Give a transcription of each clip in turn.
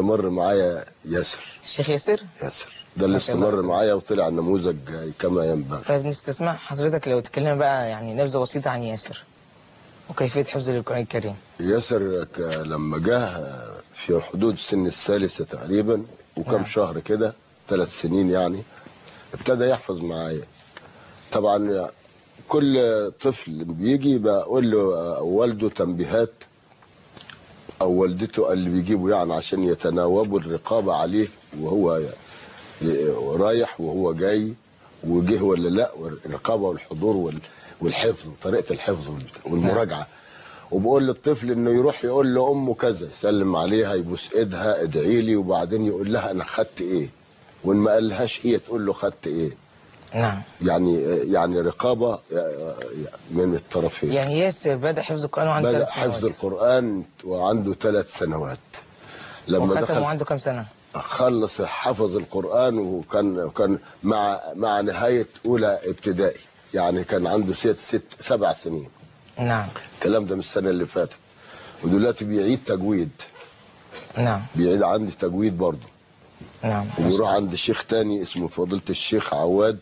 استمر معايا ياسر. الشيخ ياسر؟ ياسر ده اللي استمر معايا وطلع نموذج كما ينبغي. طيب نستسمع حضرتك لو تتكلم بقى يعني نبذة بسيطة عن ياسر وكيفية حفظ القرآن الكريم. ياسر لما جه في حدود سن الثالثة تقريبا وكم شهر كده 3 سنين يعني ابتدى يحفظ معايا. طبعا كل طفل بيجي بقول له والده تنبيهات او والدته اللي بيجيبوا يعني عشان يتناوبوا الرقابة عليه وهو رايح وهو جاي وجه ولا لا، والرقابة والحضور والحفظ وطريقة الحفظ والمراجعة. وبقول للطفل انه يروح يقول لامه كذا، يسلم عليها يبوس ايدها ادعي لي، وبعدين يقول لها انا خدت ايه، وان ما قالهاش هي تقول له خدت ايه. نعم. يعني رقابه من الطرفين. يعني ياسر بدأ حفظ القرآن وعنده 3 سنوات. بدأ حفظ القرآن وعنده 3 سنوات. لما دخل وعنده كام سنة؟ خلص حفظ القرآن وكان مع نهاية أولى ابتدائي، يعني كان عنده 7 سنين. نعم. الكلام ده من السنة اللي فاتت. ودلوقتي بيعيد تجويد. نعم. بيعيد عندي تجويد برضه. نعم. وبيروح عند شيخ تاني اسمه فضيلة الشيخ عواد.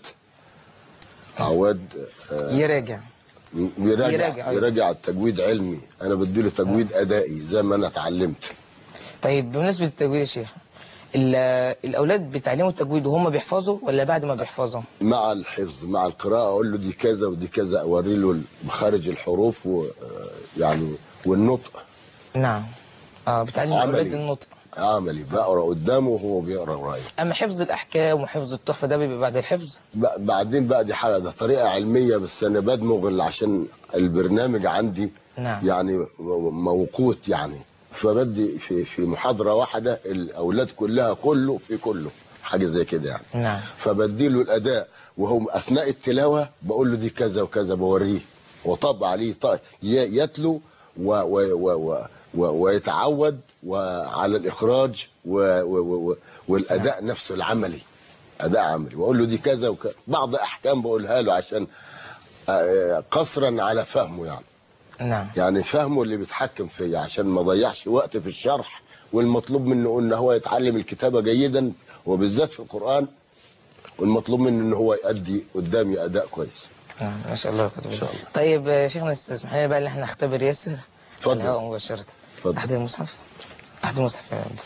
يراجع التجويد علمي، انا بديله تجويد ادائي زي ما انا اتعلمت. طيب بمناسبة التجويد يا شيخ، الاولاد بيتعلموا التجويد وهم بيحفظوا ولا بعد ما بيحفظوا؟ مع الحفظ مع القراءة اقول له دي كذا ودي كذا، اوري له مخارج الحروف يعني والنطق. نعم. بتعلم الاولاد النطق عملي، بقرا قدامه وهو بيقرا ورايا. اما حفظ الاحكام وحفظ التحفه ده بيبقى بعد الحفظ؟ بعدين بقى دي حاجه، ده طريقه علميه، بس انا بدمغ عشان البرنامج عندي. نعم. يعني موقوت يعني، فبدي في محاضره واحده الاولاد كلها كله حاجه زي كده يعني. نعم. فبدي له الاداء وهو اثناء التلاوه بقول له دي كذا وكذا، بوريه وطبع عليه يتلو ويتعود وعلى الإخراج والأداء نفسه العملي، أداء عملي، وأقول له دي كذا وكذا. بعض أحكام بقولها له عشان قصرا على فهمه يعني. نعم. يعني فهمه اللي بيتحكم فيا عشان ما ضيعش وقت في الشرح، والمطلوب منه إن هو يتعلم الكتابة جيدا وبالذات في القرآن، والمطلوب منه إن هو يؤدي قدامي أداء كويس. نعم ما شاء الله. إن شاء الله. طيب شيخنا اسمح لنا بقى إن احنا نختبر ياسر. اتفضل. الهواء مباشرة. أحد المصحف يا عبد.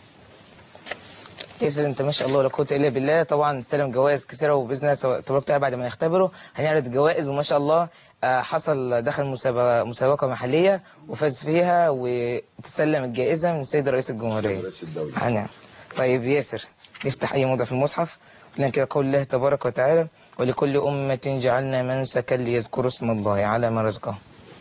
ياسر انت ما شاء الله لا قوه الا بالله، طبعا استلم جوائز كثيره، وباذن الله تبارك وتعالى بعد ما نختبره هنعرض جوائز، وما شاء الله دخل مسابقه محليه وفاز فيها وتسلم الجائزه من السيد رئيس الجمهوريه. رئيس الدوله. طيب ياسر نفتح اي موضع في المصحف لان كده قول الله تبارك وتعالى ولكل امه جعلنا منسكا ليذكروا اسم الله على ما رزقهم.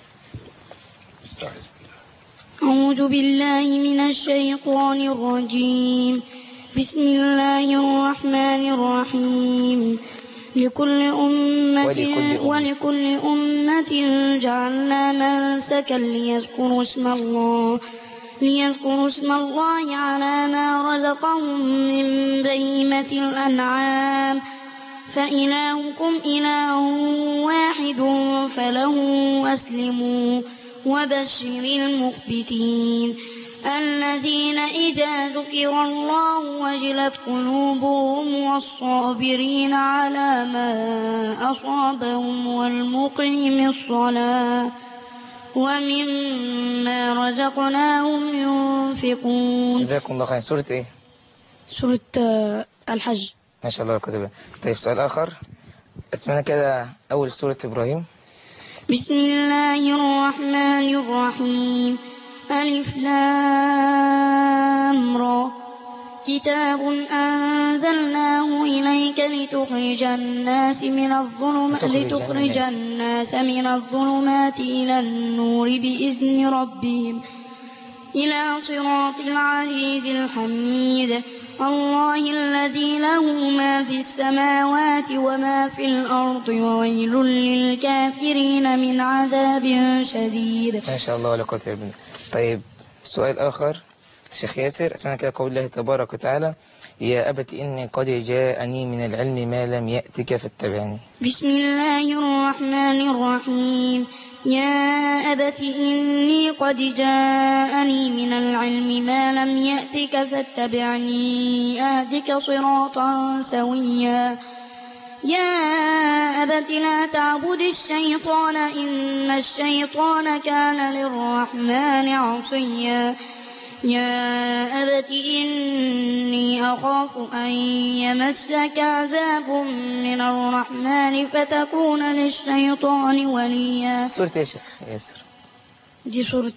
أعوذ بالله من الشيطان الرجيم. بسم الله الرحمن الرحيم. ولكل أمة جعلنا منسكا ليذكروا اسم الله على ما رزقهم من بهيمة الأنعام فإلهكم إله واحد فله أسلموا وبشر المخبتين الذين إذا ذكر الله وجلت قلوبهم والصابرين على ما أصابهم والمقيم الصلاة ومما رزقناهم ينفقون. جزاكم الله خير. سورة إيه؟ سورة الحج. ما شاء الله كتبها. طيب سؤال آخر، اسمنا كده أول سورة إبراهيم. بسم الله الرحمن الرحيم. ألف لام را كتاب أنزلناه إليك لتخرج الناس من الظلمات إلى النور بإذن ربهم إلى صراط العزيز الحميد الله الذي له ما في السماوات وما في الأرض وويل للكافرين من عذاب شديد. ما شاء الله ولا قوة إلا بالله. طيب سؤال آخر، الشيخ ياسر، اسمعنا كده قول الله تبارك وتعالى: يا أبت إني قد جاءني من العلم ما لم يأتك فاتبعني. بسم الله الرحمن الرحيم. يا أبت إني قد جاءني من العلم ما لم يأتك فاتبعني أهدك صراطا سويا. يا أبت لا تعبد الشيطان إن الشيطان كان للرحمن عصيا. يا أبت إني أخاف أن يمسك عذاب من الرحمن فتكون للشيطان وليا. سورة يا شيخ ياسر؟ دي سورة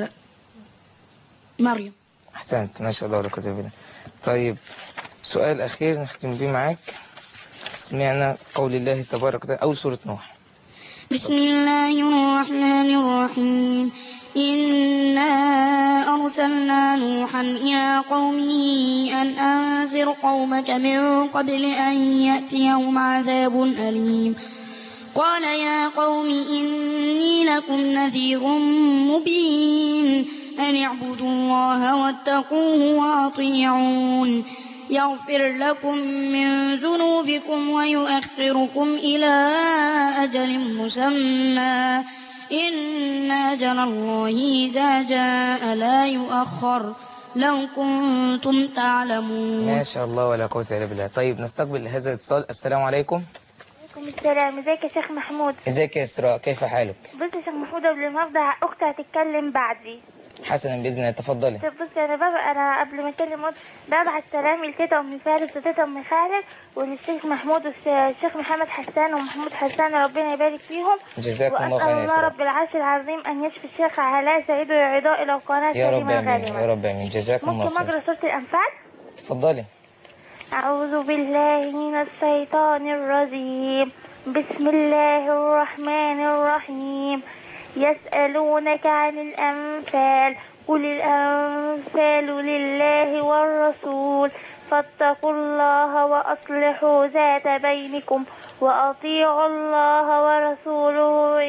مريم. أحسنت، ما شاء الله ولا قوة إلا بالله. طيب سؤال أخير نختم بيه معاك. سمعنا قول الله تبارك وتعالى أول سورة نوح. بسم الله الرحمن الرحيم. إنا أرسلنا نوحا إلى قومه أن أنذر قومك من قبل أن يأتيهم عذاب أليم. قال يا قوم إني لكم نذير مبين أن اعبدوا الله واتقوه وأطيعون يغفر لكم من ذنوبكم ويؤخركم إلى أجل مسمى إن أجل الله إذا جاء لا يؤخر لو كنتم تعلمون. ما شاء الله ولا قوة إلا بالله. طيب نستقبل هذا الاتصال. السلام عليكم. وعليكم السلام. ازيك يا شيخ محمود؟ ازيك يا إسراء، كيف حالك؟ بص يا شيخ محمود، قبل النهارده اختي هتتكلم بعدي. حسنا بإذن الله، تفضلي. طب بص انا قبل ما اتكلم ببعت سلامي لتيتا ام فارس وتيتا ام خالد وللشيخ محمود والشيخ محمد حسان ومحمود حسان، ربنا يبارك فيهم. جزاكم الله واسال خيرا يا الله إسراء. رب العرش العظيم ان يشفي الشيخ علاء سعيد ويعيده الى القناه يا رب سليمه آمين، غانمه. يا رب آمين، جزاكم الله ممكن خيرا. اقرا سوره الانفال؟ تفضلي. أعوذ بالله من الشيطان الرجيم. بسم الله الرحمن الرحيم. يسألونك عن الأنفال قل الأنفال لله والرسول فاتقوا الله وأصلحوا ذات بينكم وأطيعوا الله ورسوله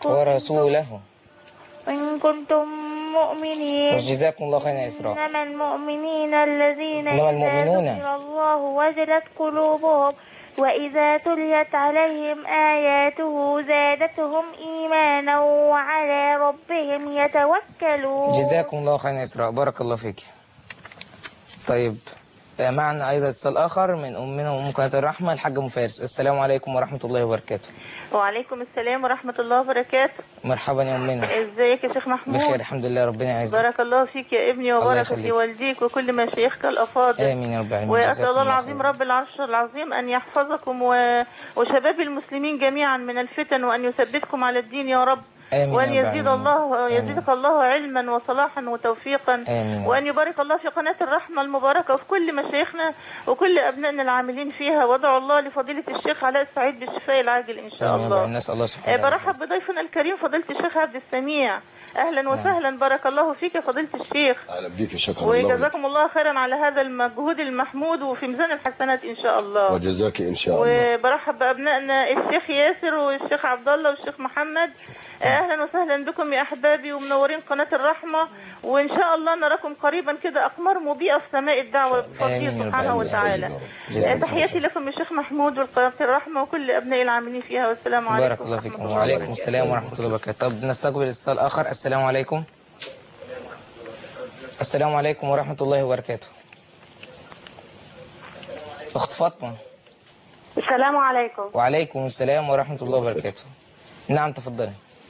إن كنتم مؤمنين. جزاكم الله خيرا يا إسراء. إنما المؤمنين الذين إنما المؤمنون إذا ذكر الله وجلت قلوبهم وإذا تليت عليهم آياته زادتهم إيمانا وعلى ربهم يتوكلون. جزاكم الله خيرا يا إسراء، بارك الله فيك. طيب معنا أيضا اتصال آخر من أمنا وأم قناة الرحمة الحاجة أم فارس. السلام عليكم ورحمة الله وبركاته. وعليكم السلام ورحمة الله وبركاته. مرحبا يا أمنا. ازيك يا شيخ محمود؟ بخير الحمد لله، ربنا يعزك. بارك الله فيك يا ابني وبارك في والديك وكل مشايخك الأفاضل. آمين يا رب العالمين. وأسأل الله العظيم رب العرش العظيم أن يحفظكم وشباب المسلمين جميعا من الفتن وأن يثبتكم على الدين يا رب. وأن يزيدك الله علما وصلاحا وتوفيقا. آمين. وأن يبارك الله في قناة الرحمة المباركة وفي كل مشايخنا وكل أبنائنا العاملين فيها، وادعوا الله لفضيلة الشيخ علاء السعيد بالشفاء العاجل إن شاء الله. نسأل الله سبحانه وتعالى. برحب بضيفنا الكريم فضيلة الشيخ عبد السميع. أهلا وسهلا، بارك الله فيك يا فضيلة الشيخ. أهلا بيك، شكرا الله. وجزاكم الله خيرا على هذا المجهود المحمود وفي ميزان الحسنات إن شاء الله. وجزاك إن شاء الله. وبرحب بأبنائنا الشيخ ياسر والشيخ عبد الله والشيخ محمد. أهلا وسهلا بكم يا أحبابي ومنورين قناة الرحمة، وإن شاء الله نراكم قريبا كده أقمار مضيئة في سماء الدعوة بفضله سبحانه وتعالى. تحياتي لكم يا شيخ محمود والقناة الرحمة وكل أبناء العاملين فيها، والسلام عليكم. بارك الله فيكم. وعليكم السلام ورحمة الله وبركاته. طب نستقبل اتصال آخر. السلام عليكم. السلام عليكم ورحمة الله وبركاته. أخت فاطمة. السلام عليكم. وعليكم السلام ورحمة الله وبركاته. نعم تفضلي.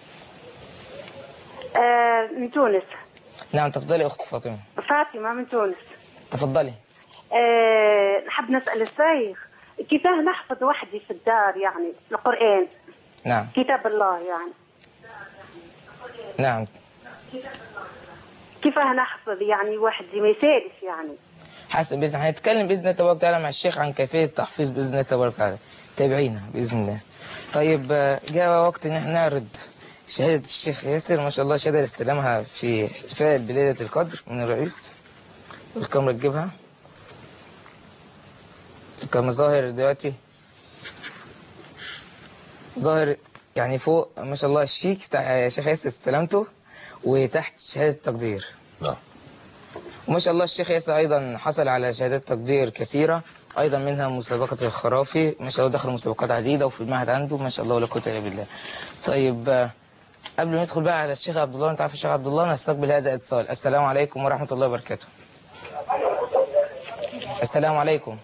من تونس. نعم تفضلي أخت فاطمة. فاطمة من تونس. تفضلي. نحب نسأل الشيخ كيفاه نحفظ وحدي في الدار يعني القرآن. نعم. كتاب الله يعني. نعم. كيفاه نحفظ يعني وحدي ما يسالش يعني. حسن بإذن الله هنتكلم بإذن الله تبارك وتعالى مع الشيخ عن كيفية التحفيظ بإذن الله تبارك وتعالى. تابعينا بإذن الله. طيب جاء وقت إن احنا نعرض شهادة الشيخ ياسر، ما شاء الله شهادة اللي استلمها في احتفال بليلة القدر من الرئيس. الكاميرا تجيبها. كما ظاهر دلوقتي ظاهر يعني فوق ما شاء الله الشيك بتاع الشيخ ياسر استلمته، وتحت شهادة تقدير. نعم. وما شاء الله الشيخ ياسر أيضا حصل على شهادات تقدير كثيرة، أيضا منها مسابقة الخرافي، ما شاء الله دخل مسابقات عديدة وفي المعهد عنده ما شاء الله ولا قوة إلا بالله. طيب قبل ما ندخل بقى على الشيخ عبد الله، أنت عارف الشيخ عبد الله، نستقبل هذا الاتصال. السلام عليكم ورحمة الله وبركاته. السلام عليكم.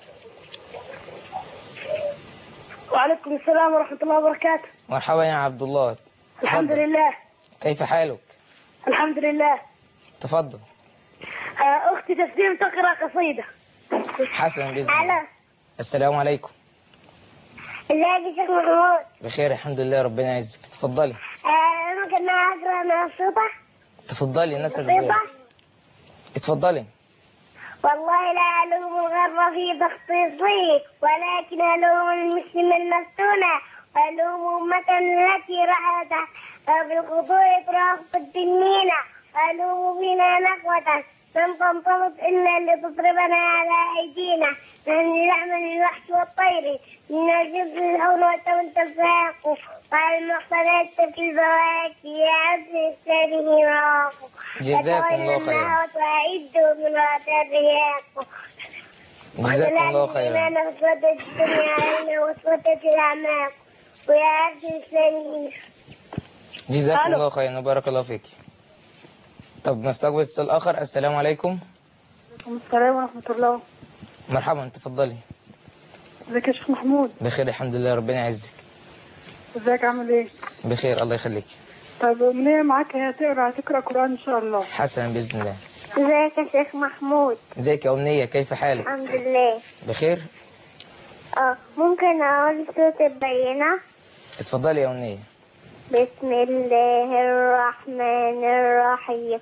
وعليكم السلام ورحمة الله وبركاته. مرحبا يا عبد الله. الحمد لله. كيف حالك؟ الحمد لله. تفضل. أختي تسليم تقرأ قصيدة. حسنا بإذن الله. السلام عليكم. ازيك يا شيخ محمود؟ بخير الحمد لله ربنا يعزك. تفضلي. ممكن أقرأ منشطة؟ تفضلي الناس اللي اتفضلي. والله لا ألوم الغرب في تخصيصي، ولكن ألوم المسلم المفتونة، ألوم أمة التي رأت بالخضوع إطراق التنين، ألوم بنا نقوة لم تنطلق إلا لتضربنا على أيدينا، من نعمل الوحش والطير من الجبل الهون والتفاق، وعلى المحصنات في الفواكه يا عبد السابه راق. جزاكم الله خيرا. وأعدوا من وقت الرياق. جزاكم الله خيرا. نصرة الدنيا علينا وصوتة الأعماق ويا عبد السابه. جزاكم الله خيرا وبارك الله فيك. طب نستقبل اتصال آخر. السلام عليكم. وعليكم السلام ورحمة الله. مرحبا تفضلي. ازيك يا شيخ محمود؟ بخير الحمد لله ربنا يعزك. ازيك عامل ايه؟ بخير الله يخليك. طيب أمنية معاك هتقرأ قرآن إن شاء الله. حسنا بإذن الله. ازيك يا شيخ محمود؟ ازيك يا أمنية كيف حالك؟ الحمد لله. بخير؟ ممكن أقول صوت البينة؟ اتفضلي يا أمنية. بسم الله الرحمن الرحيم.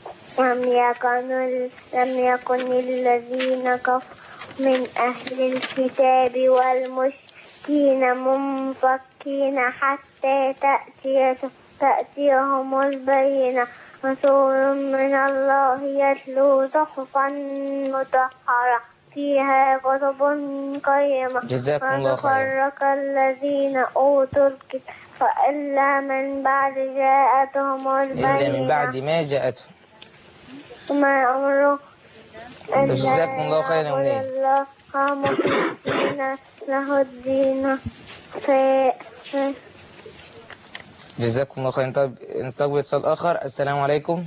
لم يكن الذين كفروا من أهل الكتاب والمشركين منفكين حتى تأتيهم البينة. رسول من الله يتلو صحفا مطهرة فيها كتب قيمة. جزاكم الله خيرا. وتفرق الذين أوتوا الكتاب فإلا من بعد جاءتهم البينة. إلا من بعد ما جاءتهم. ما أمره جزاكم الله خيرا يا أمنية. الله مخلصين له الدين. جزاكم الله خيرا. طب نستقبل اتصال آخر. السلام عليكم.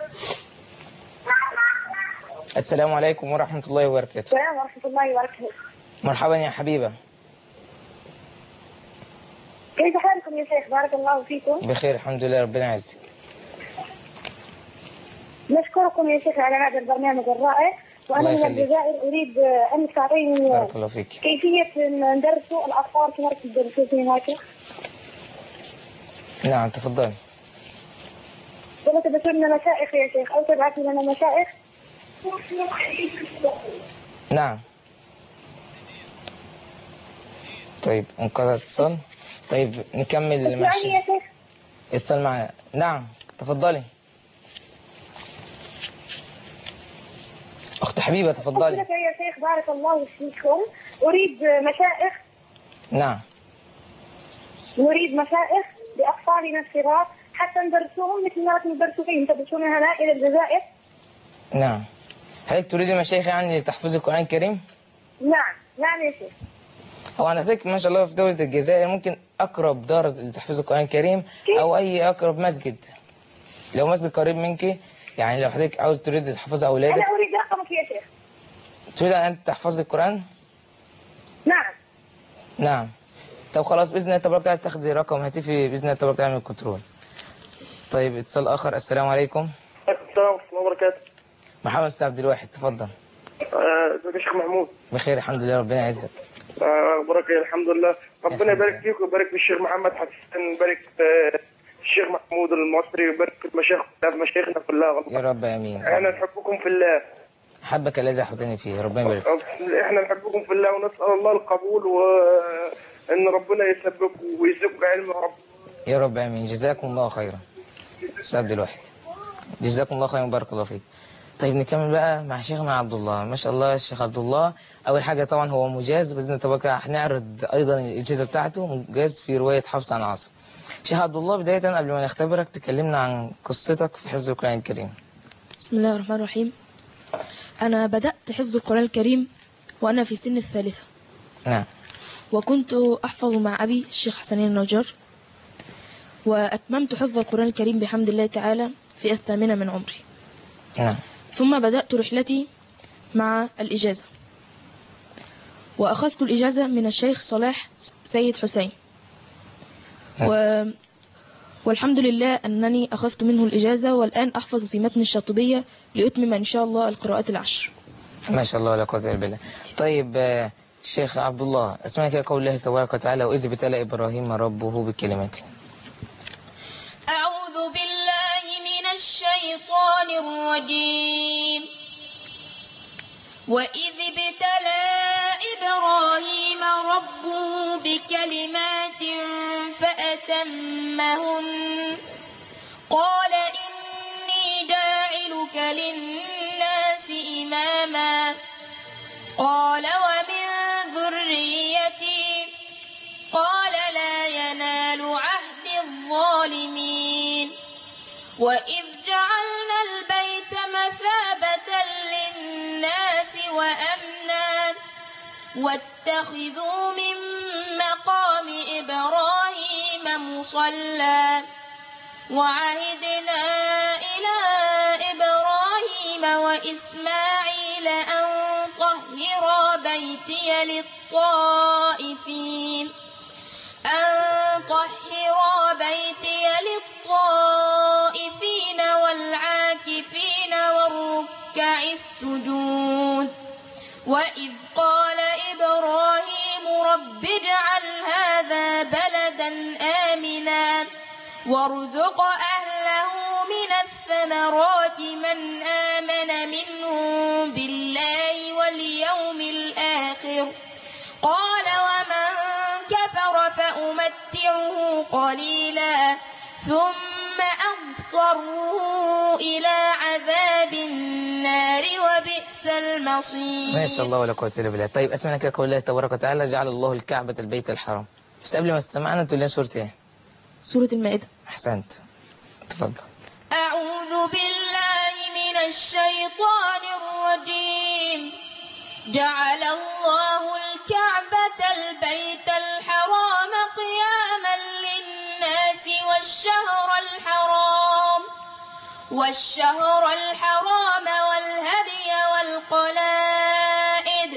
السلام عليكم ورحمة الله وبركاته. السلام ورحمة الله وبركاته. مرحبا يا حبيبة. كيف حالكم يا شيخ؟ بارك الله فيكم. بخير الحمد لله ربنا يعزك. نشكركم يا شيخ على هذا البرنامج الرائع، وأنا من الجزائر أريد أن تعطيني بارك الله فيك. كيفية ندرس الأطفال في مركز الدراسات في هناك. نعم تفضلي. تبعث لنا مشائخ يا شيخ، أو تبعث لنا مشائخ. نعم. طيب انقطع اتصال. طيب نكمل ماشي. يا شيخ. اتصال معنا. نعم تفضلي. أخت حبيبة تفضلي. يا شيخ بارك الله فيكم، أريد مشائخ. نعم. نريد مشائخ لأطفالنا الصغار حتى ندرسوهم مثل ما ندرسوا فيهم، تدرسون هنا إلى الجزائر. نعم. هل تريد مشايخ يعني لتحفظ القرآن الكريم؟ نعم نعم يا شيخ. هو أنا أعتقد ما شاء الله في دولة الجزائر ممكن أقرب دار لتحفيظ القرآن الكريم أو أي أقرب مسجد. لو مسجد قريب منك، يعني لو حضرتك عاوز تريد تحفظ أولادك. أنا أريد رقمك يا شيخ. تريد أن تحفظ القرآن؟ نعم. نعم. طب خلاص بإذن الله تبارك وتعالى تاخدي رقم هاتفي بإذن الله تبارك وتعالى من الكنترول. طيب اتصال آخر. السلام عليكم. وعليكم السلام ورحمة الله وبركاته. محمد أستاذ عبد الواحد تفضل. ازيك يا شيخ محمود؟ بخير الحمد لله ربنا يعزك. اخبارك ايه؟ الحمد لله. ربنا يبارك فيك ويبارك في الشيخ محمد حسن، ويبارك في الشيخ محمود المصري، ويبارك في مشايخنا كلها والله. يا رب امين. احنا نحبكم في الله. حبك الذي احببتني فيه، ربنا يبارك فيك. احنا نحبكم في الله ونسال الله القبول، وان ربنا يسببكم ويزيدكم علم يا رب. يا رب امين. جزاكم الله خيرا. استاذ عبد الواحد جزاكم الله خيرا وبارك الله فيك. طيب نكمل بقى مع شيخنا عبد الله. ما شاء الله الشيخ عبد الله اول حاجه طبعا هو مجاز باذن الله تبارك. هنعرض ايضا الاجازه بتاعته، مجاز في روايه حفص عن عاصم. شيخ عبد الله بدايه قبل ما نختبرك تكلمنا عن قصتك في حفظ القران الكريم. بسم الله الرحمن الرحيم. أنا بدأت حفظ القرآن الكريم وأنا في سن الثالثة. نعم. وكنت أحفظ مع أبي الشيخ حسنين النجار، وأتممت حفظ القرآن الكريم بحمد الله تعالى في 8 من عمري. نعم. ثم بدأت رحلتي مع الإجازة، وأخذت الإجازة من الشيخ صلاح سيد حسين. والحمد لله أنني أخذت منه الإجازة، والآن أحفظ في متن الشاطبية لأتمم إن شاء الله القراءات العشر. ما شاء الله، لا قوة إلا بالله. طيب الشيخ عبد الله، اسمعنا كده قول الله تبارك وتعالى: وإذ ابتلى إبراهيم ربه بكلمات. أعوذ بالله من الشيطان الرجيم. وإذ ابتلى إبراهيم ربه بكلمات فأتمهن قال إني جاعلك للناس إماما قال ومن ذريتي قال لا ينال عهد الظالمين. وإذ جعلنا البيت مثابة للناس وأمنا واتخذوا من مقام إبراهيم مصلى وعهدنا إلى إبراهيم وإسماعيل أن طهرا بيتي للطائفين والعاكفين والركع السجود. وإذ قال إبراهيم رب اجعل هذا بلدا آمنا وارزق أهله من الثمرات من آمن منهم بالله واليوم الآخر قال ومن كفر فأمتعه قليلا ثم أضطره إلى عذاب النار وبئس المصير. ما شاء الله ولا قوة إلا بالله. طيب اسمعنا كده قول الله تبارك وتعالى: جعل الله الكعبة البيت الحرام. بس قبل ما تسمعنا تقول لنا سورة ايه؟ سورة المائدة. أحسنت، تفضل. أعوذ بالله من الشيطان الرجيم. جعل الله الكعبة البيت الحرام قياما للناس والشهر الحرام والهدي والقلائد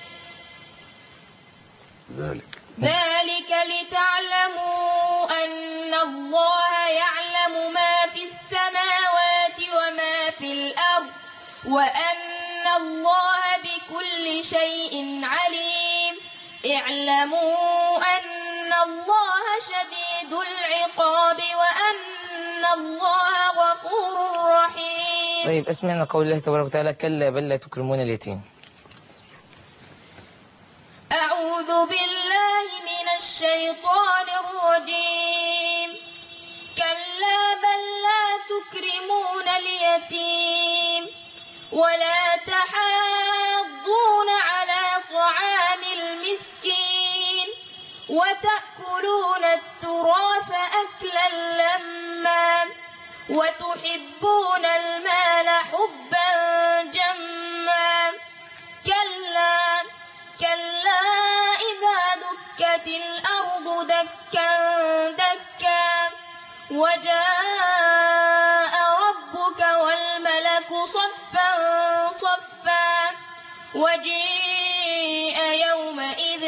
ذلك لتعلموا أن الله يعلم ما في السماوات وما في الأرض وأن الله بكل شيء عليم. اعلموا أن الله شديد العقاب وأن الله غفور رحيم. طيب اسمعنا قول الله تبارك وتعالى: كلا بل لا تكرمون اليتيم. أعوذ بالله من الشيطان الرجيم. كلا بل لا تكرمون اليتيم ولا تحاضون على طعام المسكين وتأكلون التراث أكلا لما وتحبون المال حبا جما. كلا إذا دكت الأرض دكا دكا وجاء ربك والملك صفا صفا وجيء يومئذ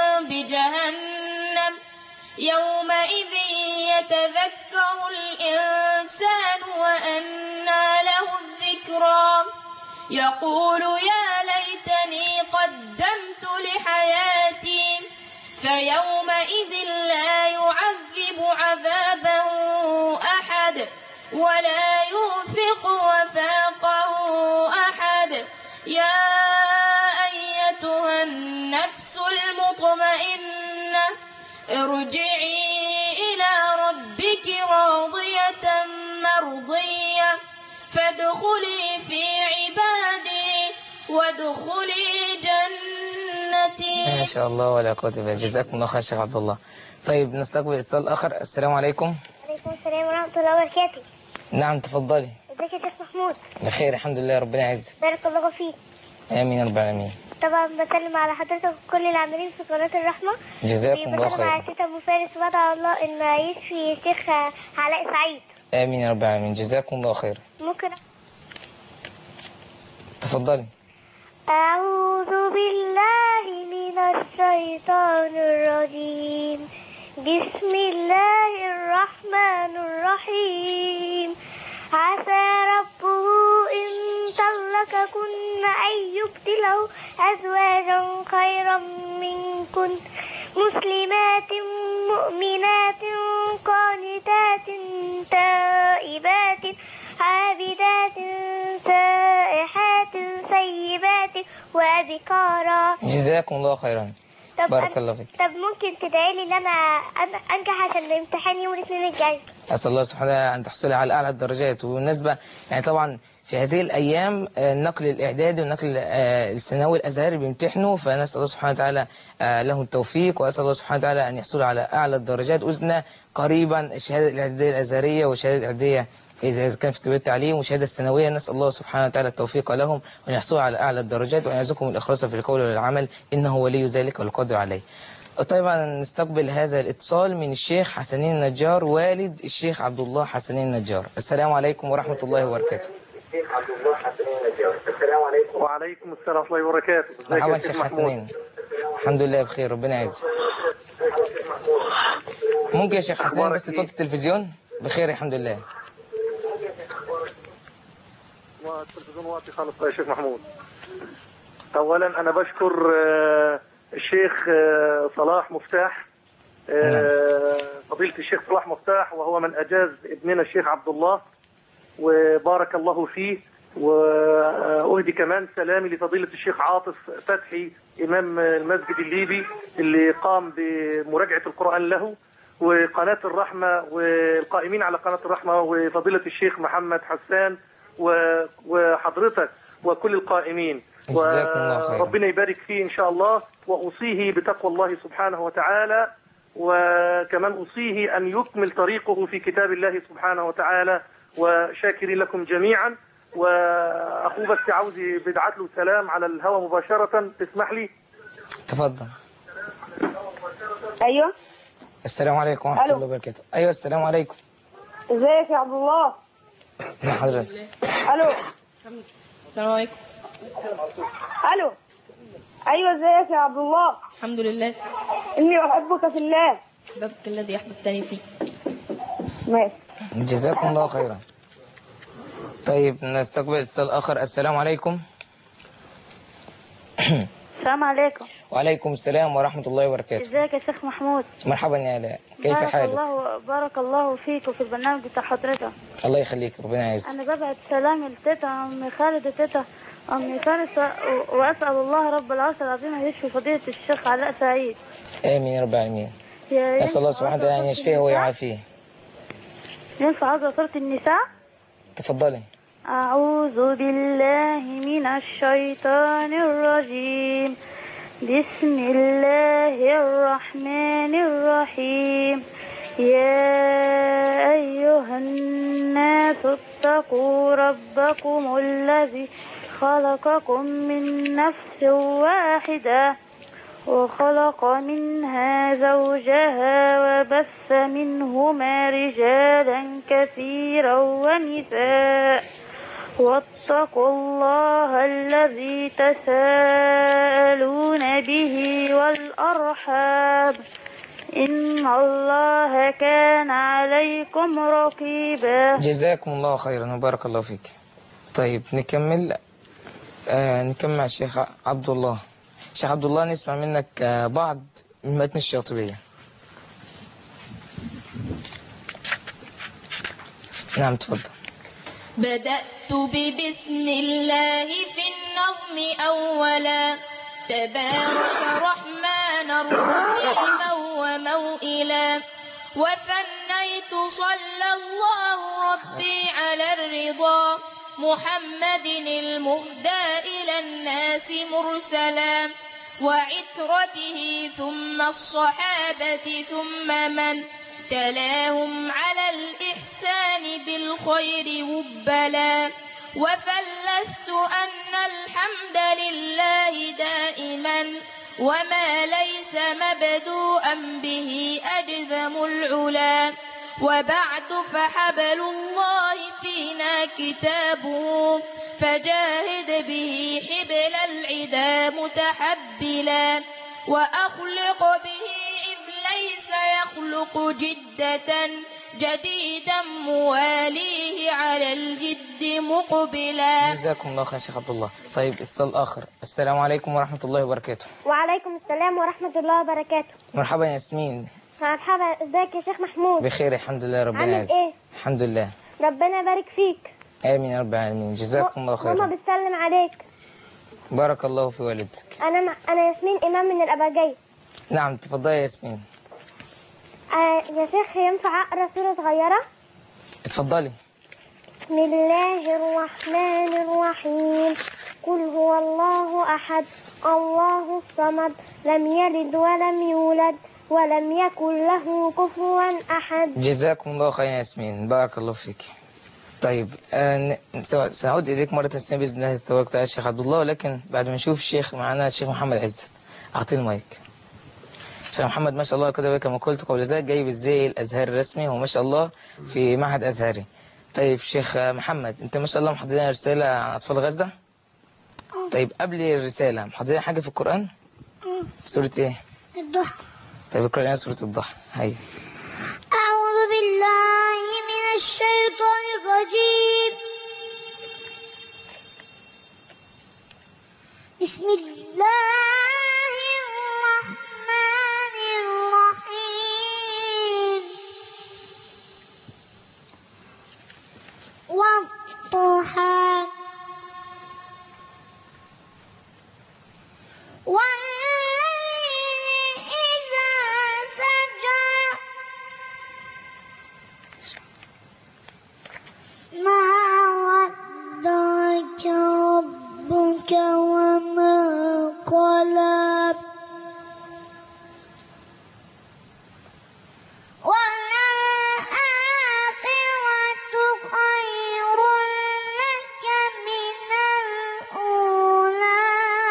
بجهنم يومئذ يتذكر الإنسان وأنى له الذكرى يقول يا ليتني قدمت لحياتي فيومئذ لا يعذب عذابه أحد ولا يوثق وثاقه أحد. يا أيتها النفس المطمئنة ارجعي إلى ربك راضية مرضية فادخلي في عبادي وادخلي جنتي. ما شاء الله ولا قوة إلا بالله. جزاكم الله خير شيخ عبد الله. طيب نستقبل اتصال آخر. السلام عليكم. عليكم السلام ورحمة الله وبركاته. نعم تفضلي. ازيك يا شيخ محمود؟ بخير الحمد لله، ربنا يعزك. بارك الله فيك. امين يا رب العالمين. طبعا بسلم على حضرتك وكل العاملين في قناة الرحمة. جزاكم الله وبسلم على خير. تيتا ابو فارس وادعو الله ان يشفي الشيخ علاء سعيد. امين يا رب العالمين، جزاكم الله خير. ممكن تفضلي. أعوذ بالله من الشيطان الرجيم. بسم الله الرحمن الرحيم. عسى ربه إن طلقكن أن يبدله أزواجا خيرا منكن مسلمات مؤمنات قانتات تائبات عابدات سائحات سيبات وأبكارا. جزاكم الله خيرا. بارك الله فيك. طب ممكن تدعي لي ان انا انجح عشان الامتحان يوم الاثنين الجاي؟ اسال الله سبحانه وتعالى ان تحصلي على اعلى الدرجات. وبالنسبه يعني طبعا في هذه الايام النقل الاعدادي والنقل الثانوي الازهري بيمتحنوا، فنسال الله سبحانه وتعالى له التوفيق، واسال الله سبحانه وتعالى ان يحصلوا على اعلى الدرجات. اذن قريبا الشهاده الاعداديه الازهريه والشهاده الاعداديه إذا كان في تربية التعليم والشهادة الثانوية. نسأل الله سبحانه وتعالى التوفيق لهم وأن يحصلوا على أعلى الدرجات وأن يرزقهم الإخلاص في القول والعمل، إنه ولي ذلك والقادر عليه. طيب نستقبل هذا الاتصال من الشيخ حسنين النجار والد الشيخ عبد الله حسنين النجار. السلام عليكم ورحمة الله وبركاته. الشيخ عبد الله حسنين النجار. السلام عليكم. وعليكم السلام ورحمة الله وبركاته. مرحبا شيخ حسنين. الحمد لله بخير، ربنا يعزك. ممكن يا شيخ حسنين بس توطي التلفزيون؟ بخير الحمد لله. التلفزيون واطي خالص يا شيخ محمود. اولا انا بشكر الشيخ صلاح مفتاح، فضيلة الشيخ صلاح مفتاح، وهو من اجاز ابننا الشيخ عبد الله وبارك الله فيه. واهدي كمان سلامي لفضيلة الشيخ عاطف فتحي امام المسجد الليبي اللي قام بمراجعة القرآن له، وقناة الرحمة والقائمين على قناة الرحمة، وفضيلة الشيخ محمد حسان وحضرتك وكل القائمين. وربنا يبارك فيه إن شاء الله. وأوصيه بتقوى الله سبحانه وتعالى، وكمان أوصيه أن يكمل طريقه في كتاب الله سبحانه وتعالى. وشاكري لكم جميعا. وأخوه بس عاوزي بدعت له سلام على الهواء مباشرة، تسمح لي؟ تفضل. أيوه. السلام عليكم ورحمة الله وبركاته. أيوه السلام عليكم. ازيك يا عبد الله؟ مع حضرتك. الو. السلام عليكم. الو. ايوه ازيك يا عبد الله؟ الحمد لله. اني احبك في الله. احببك الذي احببتني فيه. ماشي. جزاكم الله خيرا. طيب نستقبل اتصال اخر. السلام عليكم. السلام عليكم. وعليكم السلام ورحمة الله وبركاته. ازيك يا شيخ محمود؟ مرحبا يا آلاء، كيف حالك؟ بارك الله فيك وفي البرنامج بتاع حضرتك. الله يخليك، ربنا يعزك. انا ببعت سلامي لتيتا أمي خالد وتيتا أمي فارس واسال الله رب العرش العظيم ان يشفي فضيلة الشيخ علاء سعيد. امين يا رب العالمين. نسال الله سبحانه وتعالى ان يشفيه ويعافيه. ينفع اقرا سورة النساء؟ تفضلي. أعوذ بالله من الشيطان الرجيم. بسم الله الرحمن الرحيم. يا أيها الناس اتقوا ربكم الذي خلقكم من نفس واحدة وخلق منها زوجها وبث منهما رجالا كثيرا ونساء واتقوا الله الذي تساءلون به والأرحام إن الله كان عليكم رقيبا. جزاكم الله خيرا وبارك الله فيك. طيب نكمل مع الشيخ عبد الله. شيخ عبد الله نسمع منك بعض من متن الشاطبية. نعم تفضل. بدأت ببسم الله في النظم أولا تبارك رحمن رحيما وموئلا وثنيت صلى الله ربي على الرضا محمد المهدى إلى الناس مرسلا وعترته ثم الصحابة ثم من ابتلاهم على الإحسان بالخير وبلا. وفلست أن الحمد لله دائما وما ليس مبدوءا به أجذم العلا. وبعد فحبل الله فينا كتابه فجاهد به حبل العدا متحبلا. وأخلق به إبليس يخلق جدة جديدا مواليه على الجد مقبلا. جزاكم الله خير يا شيخ عبد الله. طيب اتصال آخر. السلام عليكم ورحمة الله وبركاته. وعليكم السلام ورحمة الله وبركاته. مرحبا يا ياسمين. مرحبا، ازيك يا شيخ محمود؟ بخير الحمد لله، ربنا عامل يعزك. ايه؟ الحمد لله. ربنا يبارك فيك. آمين يا رب العالمين. جزاكم الله ماما خيرا. بتسلم عليك. بارك الله في والدك. أنا ياسمين إمام من الأباجية. نعم تفضلي يا ياسمين. يا شيخ ينفع أقرأ سورة صغيرة؟ اتفضلي. بسم الله الرحمن الرحيم. قل هو الله أحد الله الصمد لم يلد ولم يولد ولم يكن له كفوا أحد. جزاكم الله خيرا يا ياسمين، بارك الله فيك. طيب سأعود إليك مرة ثانية بإذن الله تبارك وتعالى الشيخ عبد الله، ولكن بعد ما نشوف الشيخ معنا الشيخ محمد عزت. أعطيني المايك. الشيخ محمد ما شاء الله كده كما قلت قبل ذلك جاي بالزي الأزهري الرسمي، وما شاء الله في معهد أزهري. طيب شيخ محمد أنت ما شاء الله محضرين رسالة عن أطفال غزة؟ طيب قبل الرسالة محضرين حاجة في القرآن؟ سورة إيه؟ الضحى. طيب اقرأ لنا سورة الضحى. هيا. أعوذ بالله من الشيطان الرجيم. بسم الله الرحمن الرحيم. والضحى والليل إذا سجى ما ودعك ربك وما قلى وللآخرة خير لك من الأولى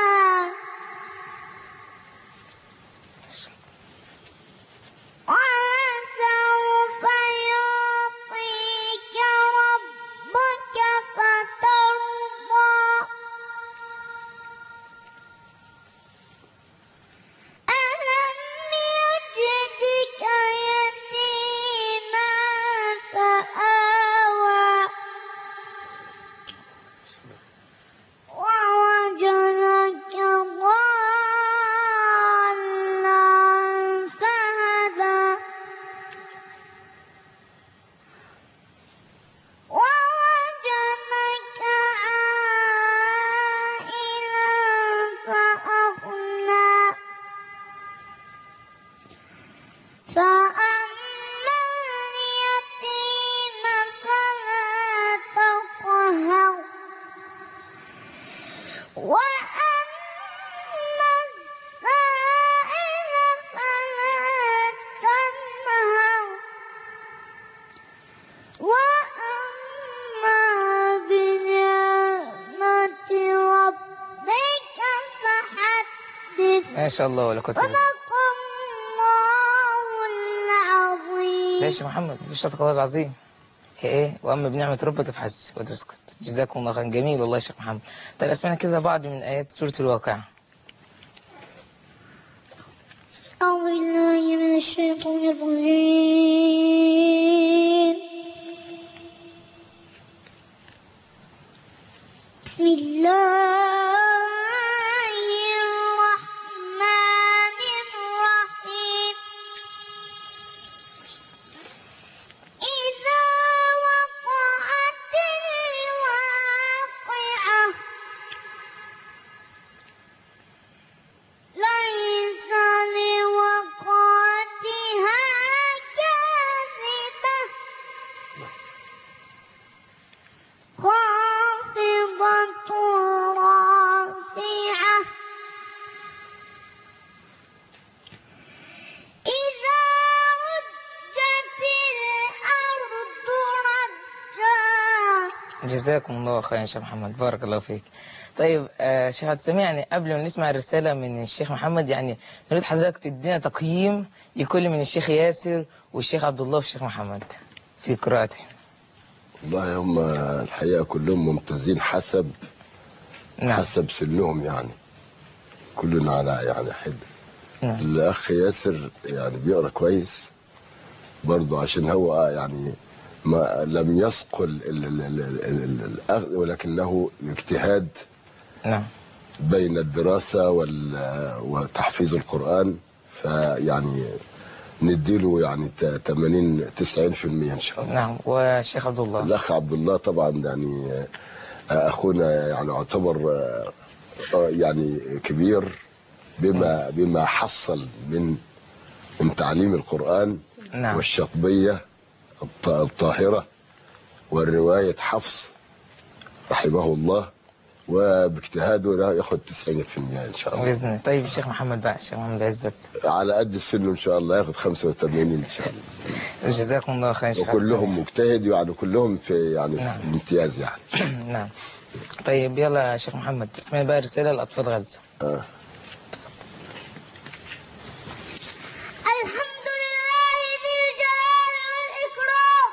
ولسوف يعطيك ربك فترضى ألم يجدك يتيما فآوى ووجدك ضالا فهدى ووجدك عائلا فأغنى فأما اليتيم فلا تقهر وأما السائل فلا تنهر وأما بنعمة ربك فحدث. ما شاء الله ولا قوة إلا بالله. صدق الله العظيم. ليش يا محمد مفيش صدق الله العظيم؟ هي ايه؟ واما بنعمة ربك فحدث وتسكت. جزاكم الله خيرا. جميل والله يا شيخ محمد. طيب اسمعنا كده بعض من آيات سورة الواقعة. أعوذ بالله من الشيطان الرجيم. بسم الله الرحمن الرحيم. إذا وقعت الواقعة ليس لوقعتها كاذبة خافضة جزاكم الله خيرا يا شيخ محمد، بارك الله فيك. طيب شيخ عبد السميع، يعني قبل ما نسمع الرسالة من الشيخ محمد، يعني نريد حضرتك تدينا تقييم لكل من الشيخ ياسر والشيخ عبد الله والشيخ محمد في قراءته. والله هم الحقيقة كلهم ممتازين حسب حسب سنهم، يعني كلنا على يعني حدة. الأخ ياسر يعني بيقرأ كويس برضه، عشان هو يعني ما لم يثقل ولكنه اجتهاد بين الدراسة وتحفيظ القرآن، فيعني نديله يعني 80-90% إن شاء الله. نعم. والشيخ عبد الله، الأخ عبد الله طبعا يعني أخونا، يعني يعتبر يعني كبير بما حصل من تعليم القرآن والشطبية الطاهرة والرواية حفص رحمه الله، وباجتهاده ياخد 90% ان شاء الله باذن الله. طيب الشيخ محمد بقى، الشيخ محمد عزت على قد سنه ان شاء الله ياخد 85 ان شاء الله. جزاكم الله خير. وكلهم مجتهد، يعني كلهم في يعني امتياز يعني. نعم. طيب يلا يا شيخ محمد، اسمعي بقى رسالة لأطفال غزة. الحمد لله ذي الجلال والإكرام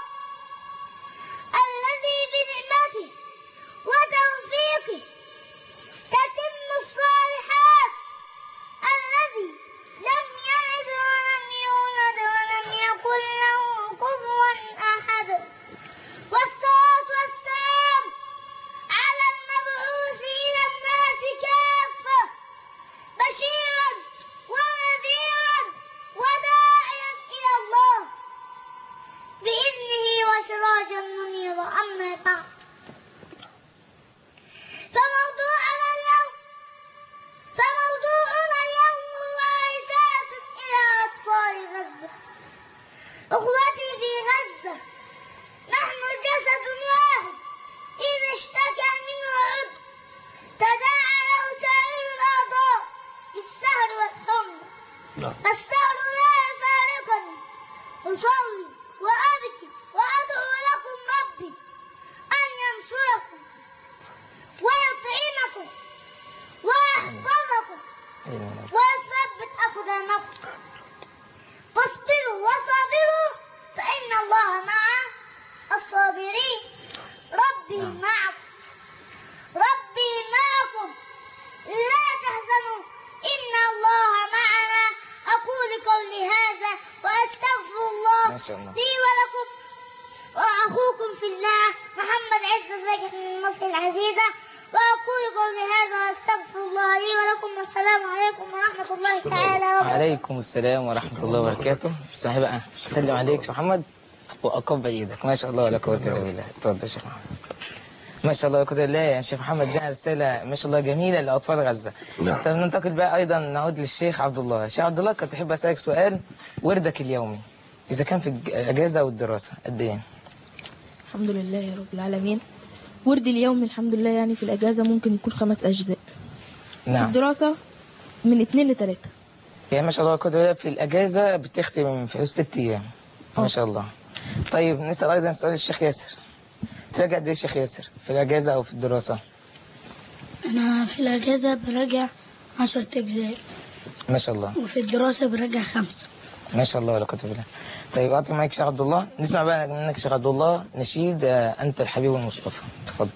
الذي بنعمته وتوفيقه تتم الصالحات، الذي لم يلد ولم يولد ولم يكن له كفوا أحد، والصلاة والسلام على المبعوث إلى الناس كافة بشيرا ونذيرا وداعيا إلى الله بإذنه وسراجا منيرا. أما بعد، فموضوعنا اليوم هو رسالة إلى أطفال غزة. أخوتي في غزة، نحن جسد واحد، إذا اشتكى منه عضو تداعى له سائر الأعضاء بالسهر والحمى، فالسهر لا يفارقني، أصلي وأبكي وأدعو لكم ربي أن ينصركم ويطعمكم ويحفظكم ويثبت أقدامكم، فاصبروا وصابروا فإن الله مع الصابرين. ربي معكم، ربي معكم، لا تحزنوا إن الله معنا. أقول قولي هذا وأستغفر الله لي ولكم، وأخوكم في الله محمد عزت زكي من مصر العزيزة، وأقول قولي هذا وأستغفر الله لي ولكم، والسلام عليكم ورحمة الله تعالى وبركاته. وعليكم السلام ورحمة الله وبركاته. اسمعي بقى، أسلم عليك يا محمد وأقبل إيدك. ما شاء الله ولا قوة إلا بالله. اتفضل يا شيخ محمد. ما شاء الله ولا قوة إلا بالله يا شيخ محمد، دي رسالة ما شاء الله جميلة لأطفال غزة. طب ننتقل بقى أيضا، نعود للشيخ عبد الله. شيخ عبد الله، كنت أحب أسألك سؤال، وردك اليومي إذا كان في الأجازة أو الدراسة قد إيه؟ الحمد لله يا رب العالمين. وردي اليومي الحمد لله يعني في الأجازة ممكن يكون 5 أجزاء. نعم. في الدراسة من 2 ل3. يعني ما شاء الله كده في الأجازة بتختم في 6 أيام. ما شاء الله. طيب نسأل أيضا سؤال الشيخ ياسر، تراجع قد إيه الشيخ ياسر في الأجازة أو في الدراسة؟ أنا في الأجازة براجع 10 أجزاء. ما شاء الله. وفي الدراسة براجع 5. ما شاء الله ولا قوة إلا بالله. طيب أعطي معاك شيخ عبد الله، نسمع بقى منك شيخ عبد الله نشيد أنت الحبيب المصطفى. تفضل.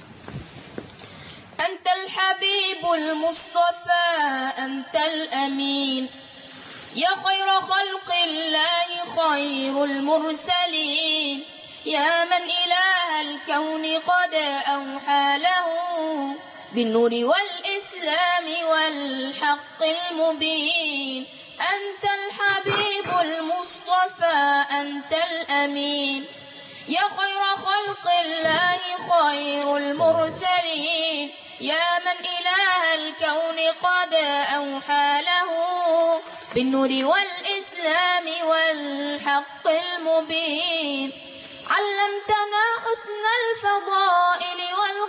أنت الحبيب المصطفى أنت الأمين، يا خير خلق الله خير المرسلين، يا من إله الكون قد أوحى له بالنور والإسلام والحق المبين. أنت الحبيب المصطفى أنت الأمين، يا خير خلق الله خير المرسلين، يا من إله الكون قد أوحى له بالنور والإسلام والحق المبين. علمتنا حسن الفضائل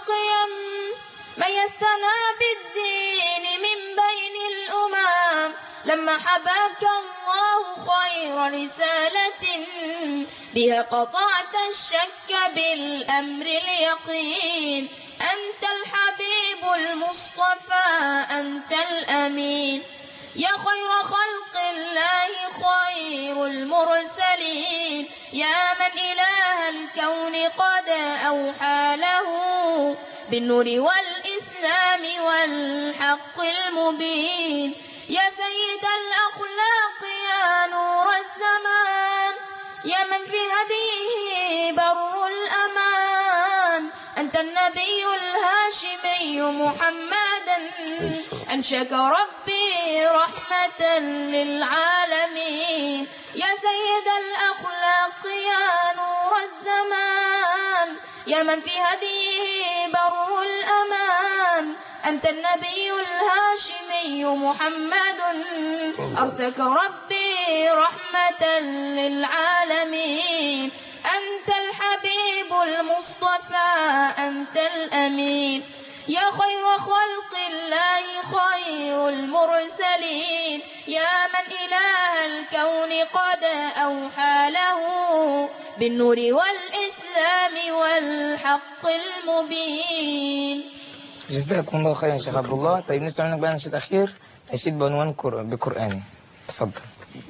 والقيم، ميزتنا بالدين من بين الأمم، لما حباك الله خير رسالة بها قطعت الشك بالأمر اليقين. أنت الحبيب المصطفى أنت الأمين يا خير خلق الله خير المرسلين. يا من إله الكون قد أوحى له بالنور والإسلام والحق المبين. يا سيد الأخلاق يا نور الزمان يا من في هديه بر الأمان. أنت النبي الهاشمي محمدا أنشاك ربي رحمة للعالمين. يا سيد الأخلاق يا نور الزمان يا من في هديه بر الأمان. أنت النبي الهاشمي محمد أرسلك ربي رحمة للعالمين. أنت الحبيب المصطفى أنت الأمين يا خير خلق الله خير المرسلين. يا من إله الكون قد أوحى له بالنور والإسلام والحق المبين. جزاكم الله خيرا يا شيخ عبد الله. طيب نسمع منك بقى نشيد أخير، نشيد بعنوان بقرآني. تفضل.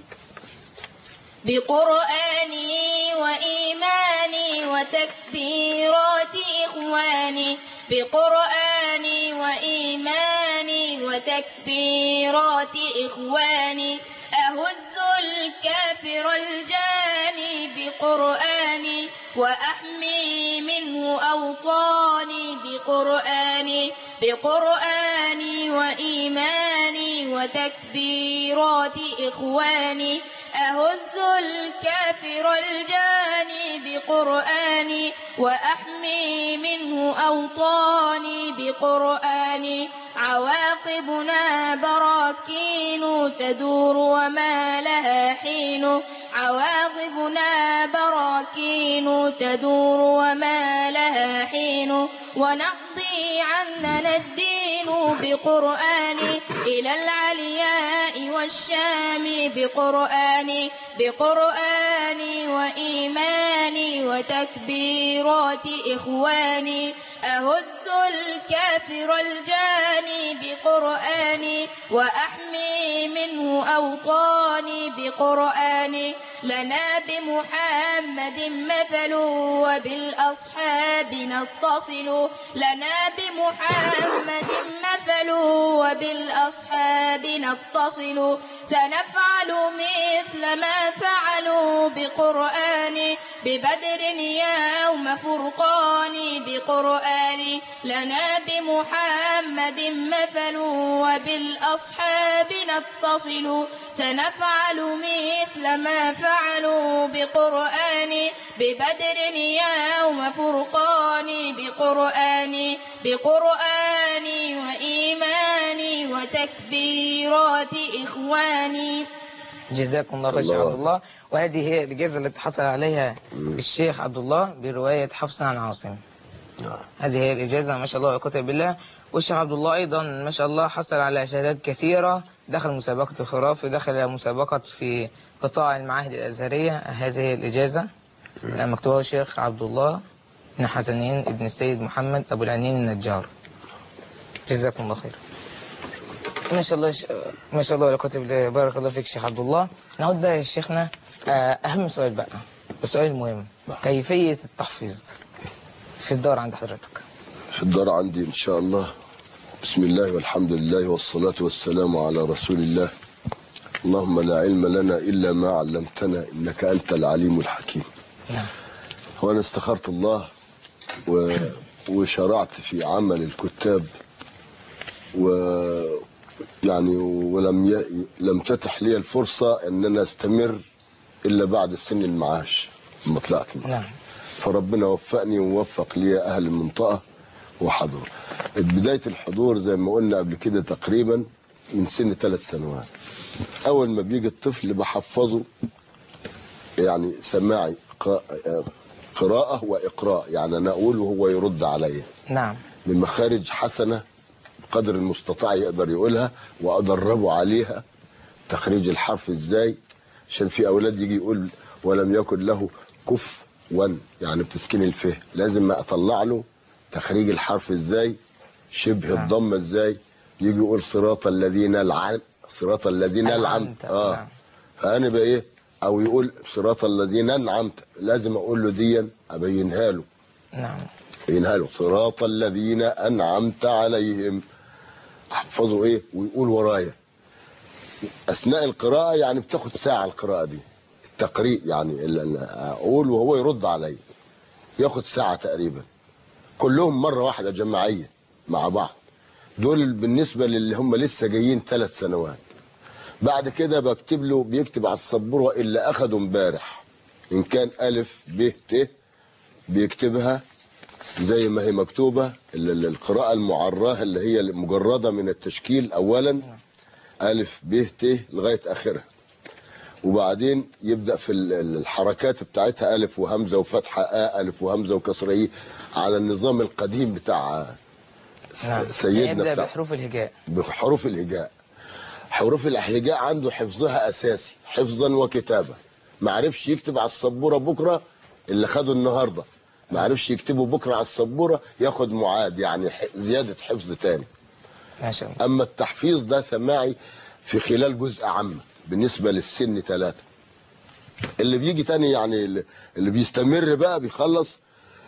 بقرآني وإيماني وتكبيرات إخواني. بقرآني وإيماني وتكبيرات إخواني. أهز الكافر الجاني بقرآني وأحمي منه أوطاني بقرآني. بقرآني وإيماني وتكبيرات إخواني. أهز الكافر الجاني بقرآني وأحمي منه أوطاني بقرآني. عواقبنا براكين تدور وما لها حين. عواقبنا براكين تدور وما لها حين. ونقضي عننا الدين بقرآني إلى العلياء والشام بقرآني. بقرآني وإيماني وتكبيرات إخواني. أهز الكافر الجاني بقرآني وأحمي منه أوطاني بقرآني. لنا بمحمد مثل وبالأصحاب نتصل. لنا بمحمد مثل وبالأصحاب نتصل. سنفعل مثل ما فعلوا بقرآني ببدر يوم فرقان بقرآني. لنا بمحمد مثل وبالأصحاب نتصل. سنفعل مثل ما فعلوا بقرآني ببدر يوم فرقان بقرآني. بقرآني وإيماني وتكبيرات إخواني. جزاكم الله خير شيخ عبد الله. وهذه هي الإجازة التي حصل عليها الشيخ عبد الله برواية حفص عن عاصم. هذه هي الإجازة ما شاء الله وقوة بالله. والشيخ عبد الله أيضا ما شاء الله حصل على شهادات كثيرة. دخل مسابقة الخراف، ودخل مسابقة في قطاع المعاهد الأزهرية. هذه هي الإجازة مكتوبة الشيخ عبد الله بن حسنين ابن السيد محمد أبو العنين النجار. جزاكم الله خير. ما شاء الله ما شاء الله ولا قوة إلا بالله. بارك الله فيك شيخ عبد الله. نعود بقى يا شيخنا أهم سؤال بقى، السؤال المهم، كيفية التحفيظ في الدار عند حضرتك؟ في الدار عندي إن شاء الله. بسم الله والحمد لله والصلاة والسلام على رسول الله. اللهم لا علم لنا إلا ما علمتنا إنك أنت العليم الحكيم. هو أنا استخرت الله وشرعت في عمل الكتاب، ويعني لم تتح لي الفرصة أن أنا أستمر إلا بعد سن المعاش لما طلعت. فربنا وفقني ووفق لي أهل المنطقة وحضور. بداية الحضور زي ما قلنا قبل كده تقريبا من سن 3 سنوات. أول ما بيجي الطفل بحفظه يعني سماعي قراءة وإقراء، يعني أنا أقول وهو يرد عليا. نعم. بمخارج حسنة قدر المستطاع يقدر يقولها، وأدربه عليها تخريج الحرف ازاي، عشان في اولاد يجي يقول ولم يكن له كفوا، يعني بتسكين الفه، لازم اطلع له تخريج الحرف ازاي، شبه الضمه ازاي، يجي يقول صراط الذين صراط الذين انعمت. فانا بقى ايه، او يقول صراط الذين انعمت، لازم اقول له دي ابينها له. نعم. ابينها له صراط الذين انعمت عليهم، احفظه ايه ويقول ورايا. اثناء القراءه يعني بتاخد ساعه القراءه دي، التقريء يعني اللي اقول وهو يرد عليا ياخد ساعه تقريبا، كلهم مره واحده جماعيه مع بعض. دول بالنسبه للي هم لسه جايين 3 سنوات. بعد كده بكتب له، بيكتب على السبوره اللي اخده امبارح، ان كان الف ب ت بيكتبها زي ما هي مكتوبه، القراءه المعراه اللي هي مجرده من التشكيل اولا، الف ب ت لغايه اخرها، وبعدين يبدا في الحركات بتاعتها الف وهمزه وفتحه الف وهمزه وكسره على النظام القديم بتاع سيدنا، يبدا بحروف الهجاء. بحروف الهجاء. حروف الهجاء عنده حفظها اساسي حفظا وكتابه، ما عرفش يكتب على السبوره بكره اللي خده النهارده، ما عرفش يكتبه بكره على السبوره ياخد معاد، يعني زياده حفظ تاني. ما شاء الله. اما التحفيظ ده سماعي في خلال جزء عامه بالنسبه للسن 3. اللي بيجي تاني يعني اللي بيستمر بقى بيخلص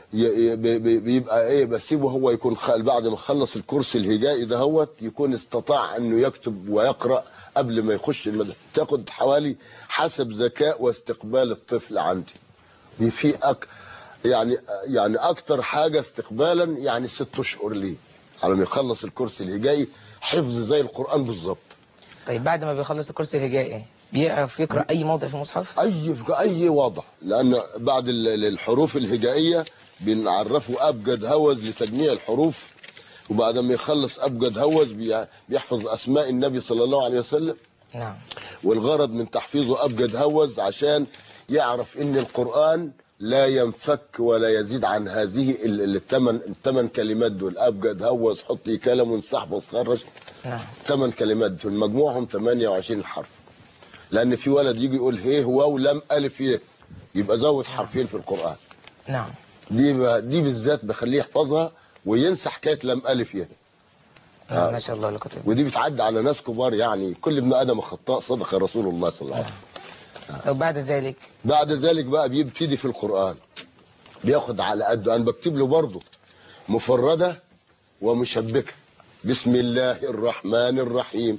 بيبقى ايه، بسيبه هو يكون بعد ما خلص الكورس الهجائي دهوت يكون استطاع انه يكتب ويقرا قبل ما يخش المدرسه. تاخد حوالي حسب ذكاء واستقبال الطفل عندي. في يعني اكتر حاجه استقبالا يعني 6 اشهر ليه على ما يخلص الكورس الهجائي، حفظ زي القران بالظبط. طيب بعد ما بيخلص الكورس الهجائي بيعرف يقرا اي موضع في المصحف؟ اي وضع، لان بعد الحروف الهجائيه بنعرفه ابجد هوز لتجميع الحروف، وبعد ما يخلص ابجد هوز بيحفظ اسماء النبي صلى الله عليه وسلم. نعم. والغرض من تحفيظه ابجد هوز عشان يعرف ان القران لا ينفك ولا يزيد عن هذه الثمان كلمات دول، ابجد هوز حطي كلم انسحب خرج. نعم. 8 كلمات دول مجموعهم 28 حرف. لان في ولد يجي يقول هيه واو لم الف يه، يبقى زود حرفين في القران. نعم. دي بالذات بخليه يحفظها وينسى حكايه لم الف يه. ما شاء الله لك. ودي بتعدي على ناس كبار، يعني كل ابن ادم خطاء صدق رسول الله صلى الله عليه وسلم. طب بعد ذلك بقى بيبتدي في القران، بياخد على قده. انا بكتب له برضه مفرده ومشبكه. بسم الله الرحمن الرحيم،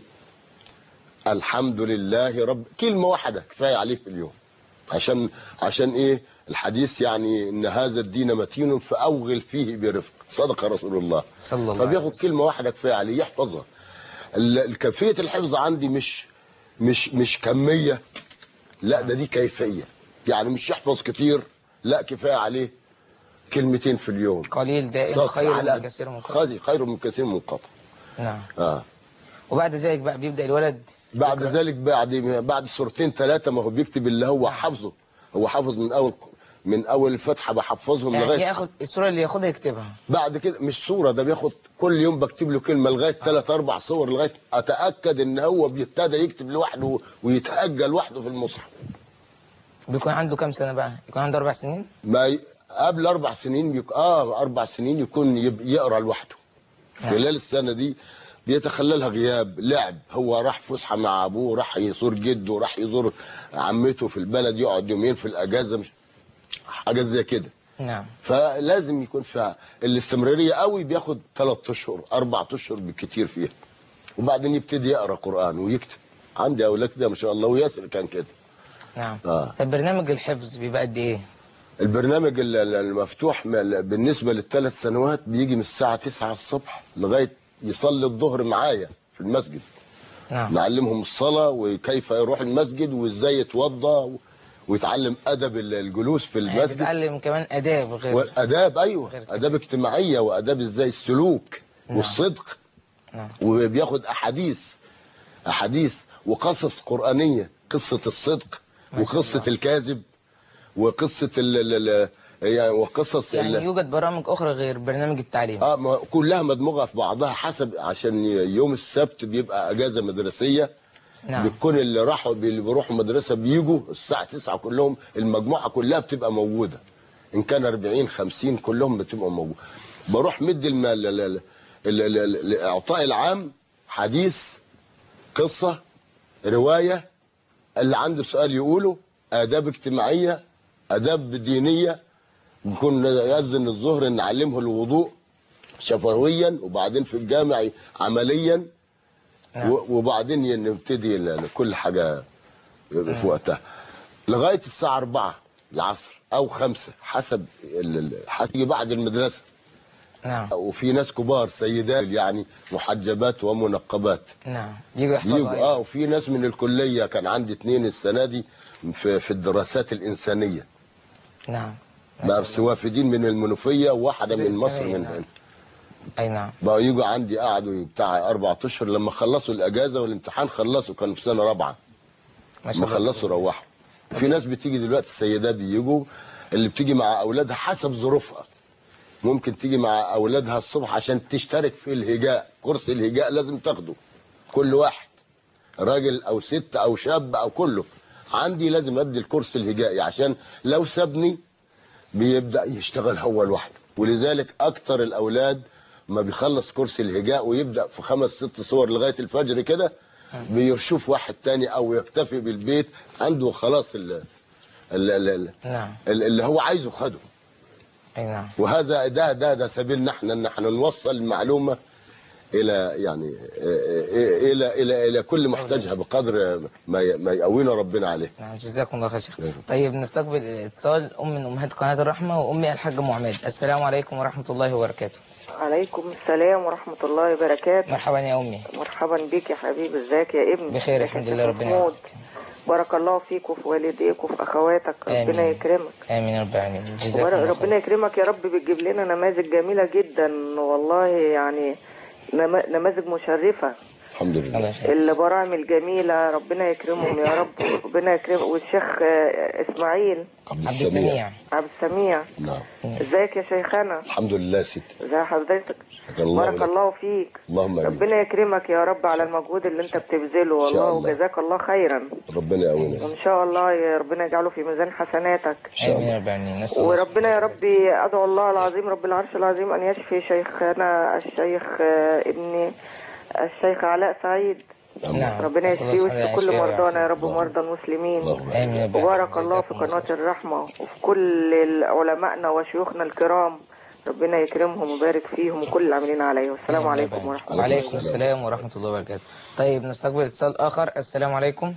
الحمد لله رب، كلمه واحده كفايه عليه في اليوم، عشان ايه؟ الحديث يعني ان هذا الدين متين فاوغل فيه برفق، صدق رسول الله صلى الله عليه وسلم. فبياخد كلمه واحده كفايه عليه يحفظها. كيفيه الحفظ عندي مش كميه، لا دي كيفيه، يعني مش يحفظ كتير، لا كفايه عليه كلمتين في اليوم. قليل دائم خير من كثير منقطع. خير من كثير منقطع. نعم. وبعد ذلك بقى بيبدا الولد بعد ذلك بعد سورتين 3 ما هو بيكتب اللي هو حافظه. هو حافظ من اول الفتحه بحفظهم يعني لغايه ياخد السوره اللي ياخدها يكتبها. بعد كده مش سوره، ده بياخد كل يوم بكتب له كلمه لغايه 3 4 صور لغايه اتاكد ان هو بيبتدى يكتب لوحده ويتهجى لوحده في المصحف. بيكون عنده كام سنه بقى؟ يكون عنده 4 سنين؟ قبل 4 سنين 4 سنين يكون يقرا لوحده. خلال السنه دي بيتخللها غياب، لعب، هو راح فسحه مع ابوه، راح يزور جده، راح يزور عمته في البلد، يقعد يومين في الاجازه، مش حاجه زي كده. نعم. فلازم يكون فيها الاستمراريه قوي، بياخد 3 اشهر 4 اشهر بالكتير فيها، وبعدين يبتدي يقرا قران ويكتب. عندي اولاد كده ما شاء الله، وياسر كان كده. نعم. طب برنامج الحفظ بيبقى قد ايه؟ البرنامج المفتوح بالنسبه لل3 سنوات بيجي من الساعه 9 الصبح لغايه يصلي الظهر معايا في المسجد. نعم. نعلمهم الصلاه وكيف يروح المسجد وازاي يتوضا ويتعلم ادب الجلوس في المسجد. يعني بيتعلم كمان اداب غير واداب، ايوه غير اداب اجتماعيه واداب ازاي السلوك. نعم. والصدق. نعم. وبياخد احاديث وقصص قرانيه، قصه الصدق وقصه الكاذب وقصه وقصص يعني يوجد برامج اخرى غير برنامج التعليم؟ كلها مدموجه في بعضها، حسب عشان يوم السبت بيبقى اجازه مدرسيه، نعم. بتكون اللي بيروحوا مدرسه بيجوا الساعه 9 كلهم، المجموعه كلها بتبقى موجوده، ان كان 40 50 كلهم بتبقى موجوده. بروح مدي الاعطاء العام، حديث، قصه، روايه، اللي عنده سؤال يقوله، آداب اجتماعية، آداب دينية. نكون يأذن الظهر نعلمه الوضوء شفويا، وبعدين في الجامع عمليا. وبعدين نبتدي كل حاجة في وقتها لغاية الساعة 4 العصر أو 5 حسب يجي بعد المدرسة. نعم. وفي ناس كبار سيدات يعني محجبات ومنقبات. نعم. يجوا يحفظوا. وفي ناس من الكلية، كان عندي 2 السنة دي في الدراسات الإنسانية. نعم. بس وافدين من المنوفية وواحدة من مصر من هنا. أي نعم. بقوا يجوا عندي قعدوا بتاع 4 أشهر، لما خلصوا الأجازة والامتحان خلصوا، كانوا في سنة رابعة. لما خلصوا روحوا. في ناس بتيجي دلوقتي السيدات بيجوا، اللي بتيجي مع أولادها حسب ظروفها. ممكن تيجي مع أولادها الصبح عشان تشترك في الهجاء، كورس الهجاء لازم تاخده كل واحد، راجل أو ست أو شاب أو كله. عندي لازم أدي الكورس الهجائي، عشان لو سابني بيبدأ يشتغل هو لوحده. ولذلك أكتر الأولاد ما بيخلص كورس الهجاء ويبدأ في 5 6 صور لغاية الفجر كده، بيشوف واحد تاني أو يكتفي بالبيت عنده خلاص اللي هو عايزه خده. أي نعم. وهذا ده سبيلنا احنا ان احنا نوصل المعلومه الى يعني الى كل محتاجها بقدر ما يقوينا ربنا عليه. نعم. جزاكم الله خير شيخ. طيب نستقبل اتصال من امهات قناه الرحمه، وامي الحاجه ام عماد. السلام عليكم ورحمه الله وبركاته. عليكم السلام ورحمه الله وبركاته. مرحبا يا امي. مرحبا بك يا حبيبي، ازيك يا ابني؟ بخير الحمد لله، ربنا يعزك. بارك الله فيك وفي والديك وفي اخواتك. ربنا يكرمك. امين يا رب العالمين. جزاك الله ربنا يكرمك يا رب. بتجيب لنا نماذج جميله جدا والله، يعني نماذج مشرفه. الحمد لله. البراعم الجميله ربنا يكرمهم يا رب. ربنا يكرمه. والشيخ اسماعيل عبد السميع. عبد السميع. نعم. ازيك يا شيخنا؟ الحمد لله يا ستي. ازي حضرتك؟ بارك الله فيك. اللهم امين. ربنا يكرمك يا رب على المجهود اللي انت بتبذله والله، وجزاك الله خيرا. ربنا يقوينا وان شاء الله يا ربنا يجعله في ميزان حسناتك. امين يا رب العالمين. وربنا يا ربي ادعو الله العظيم رب العرش العظيم ان يشفي شيخنا الشيخ ابني الشيخ علاء سعيد. نعم. ربنا يشفيه ويشفي كل مرضانا يا رب، مرضى المسلمين. وبارك الله في قناة الرحمة وفي كل علمائنا وشيوخنا الكرام، ربنا يكرمهم ويبارك فيهم وكل العاملين عليه. والسلام عليكم ورحمة الله. وعليكم السلام ورحمة الله وبركاته. طيب نستقبل اتصال آخر. السلام عليكم.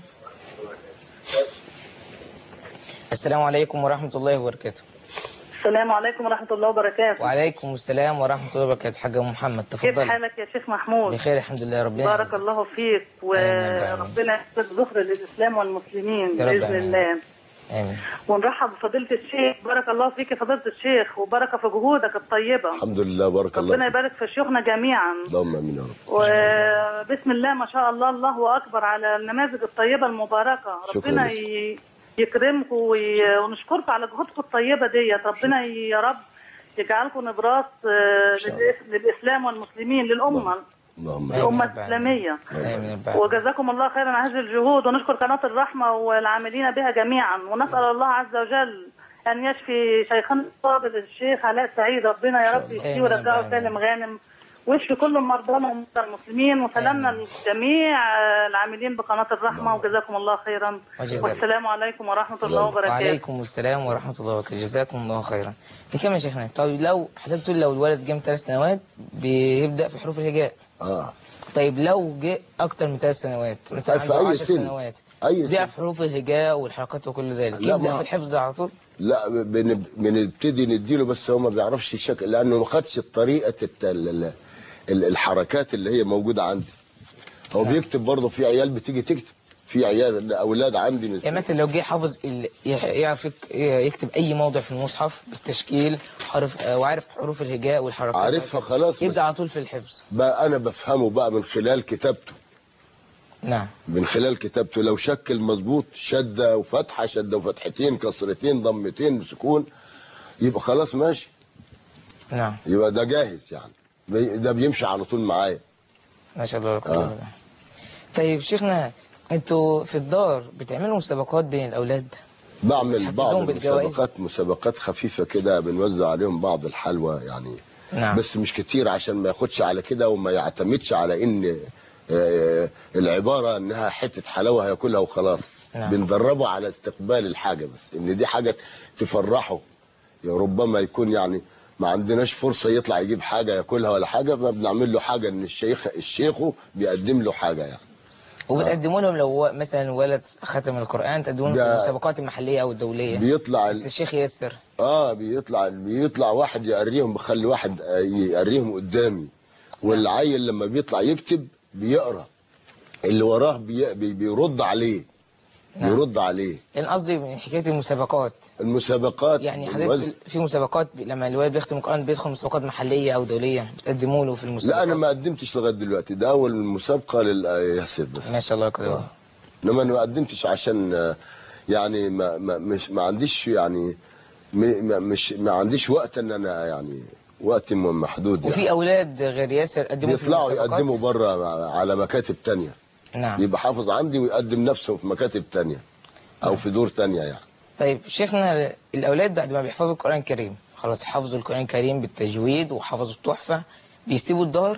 السلام عليكم ورحمة الله وبركاته. السلام عليكم ورحمة الله وبركاته. وعليكم السلام ورحمة الله وبركاته. حاج محمد تفضل. كيف حالك يا شيخ محمود؟ بخير الحمد لله. ربنا بارك الله فيك، وربنا يحفظ ذخر للإسلام والمسلمين بإذن الله. آمين. ونرحب بفضيلة الشيخ. بارك الله فيك يا فضيلة الشيخ، وبارك في جهودك الطيبة. الحمد لله. بارك الله. ربنا يبارك في شيوخنا جميعا. اللهم امين يا رب. وبسم الله ما شاء الله، الله أكبر على النماذج الطيبة المباركة. ربنا يكرمكم ونشكركم على جهودكم الطيبة ديت. ربنا يا رب يجعلكم نبراس للإسلام والمسلمين، للأمة الأمة الإسلامية. وجزاكم الله خيرا على هذه الجهود، ونشكر قناة الرحمة والعاملين بها جميعا، ونسأل الله عز وجل أن يشفي شيخنا الفاضل الشيخ علاء سعيد. ربنا يا رب يشفيه ويرجعه سالم غانم، ويشفي كل مرضانا ومرضى المسلمين. وسلامنا لجميع العاملين بقناة الرحمة، وجزاكم الله خيرا. والسلام عليكم ورحمة الله وبركاته. وعليكم السلام ورحمة الله وبركاته. جزاكم الله خيرا. نكمل يا شيخنا. طيب لو حضرتك تقول لو الولد جه من 3 سنوات بيبدأ في حروف الهجاء. طيب لو جه أكتر من 3 سنوات مثلا عنده 10 سنوات بيبدأ في حروف الهجاء والحركات وكل ذلك، يبدأ في الحفظ على طول؟ لا، بنبتدي نديله، بس هو ما بيعرفش الشكل لأنه ما خدش طريقة الحركات اللي هي موجودة عندي. هو بيكتب برضه، في عيال بتيجي تكتب، في عيال اولاد عندي يعني مثلا لو جه حافظ يعرف يكتب اي موضع في المصحف بالتشكيل وعارف حروف الهجاء والحركات، عارفها خلاص، يبدا على طول في الحفظ. بقى انا بفهمه بقى من خلال كتابته. نعم. من خلال كتابته لو شكل مظبوط، شده وفتحه، شده وفتحتين، كسرتين، ضمتين، سكون، يبقى خلاص ماشي. نعم. يبقى ده جاهز يعني، ده بيمشي على طول معايا. ما شاء الله. طيب شيخنا، انتوا في الدار بتعملوا مسابقات بين الاولاد؟ بعمل بعض مسابقات خفيفه كده، بنوزع عليهم بعض الحلوى يعني. نعم. بس مش كتير عشان ما ياخدش على كده وما يعتمدش على ان العباره انها حته حلاوه هياكلها وخلاص. نعم. بندربه على استقبال الحاجه، بس ان دي حاجه تفرحه. يا ربما يكون يعني ما عندناش فرصه يطلع يجيب حاجه ياكلها ولا حاجه، فبنعمل له حاجه ان الشيخ بيقدم له حاجه يعني. وبتقدموا لهم لو مثلا ولد ختم القرآن تقدموا لهم في المسابقات المحليه او الدوليه؟ بيطلع مثل الشيخ ياسر. بيطلع واحد يقريهم، بخلي واحد يقريهم قدامي، والعيل لما بيطلع يكتب بيقرا، اللي وراه بيرد عليه. نعم. يرد عليه. لان قصدي من حكايه المسابقات يعني حضرتك في مسابقات لما الولد بيختم القرآن بيدخل مسابقات محليه او دوليه بتقدموا له في المسابقات؟ لا انا ما قدمتش لغايه دلوقتي، ده اول مسابقه للياسر بس. ما شاء الله كده. انما انا ما قدمتش عشان يعني ما عنديش يعني ما عنديش وقت ان انا يعني وقتي محدود يعني. وفي اولاد غير ياسر قدموا في المسابقات؟ بيطلعوا يقدموا بره على مكاتب تانية. نعم. يبقى حافظ عندي ويقدم نفسه في مكاتب تانية او في دور تانية يعني. طيب شيخنا، الاولاد بعد ما بيحفظوا القرآن الكريم خلاص حفظوا القرآن الكريم بالتجويد وحفظوا التحفة، بيسيبوا الدار